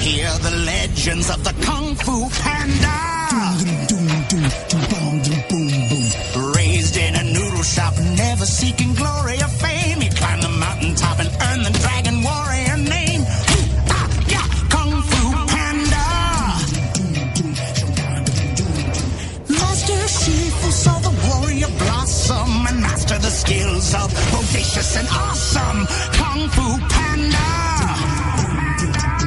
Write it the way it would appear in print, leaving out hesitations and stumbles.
Hear the legends of the Kung Fu Panda. Raised in a noodle shop, never seeking glory or fame. He climbed the mountaintop and earned the Dragon Warrior name. Kung Fu Panda. Master Shifu saw the warrior blossom and master the skills of bodacious and awesome.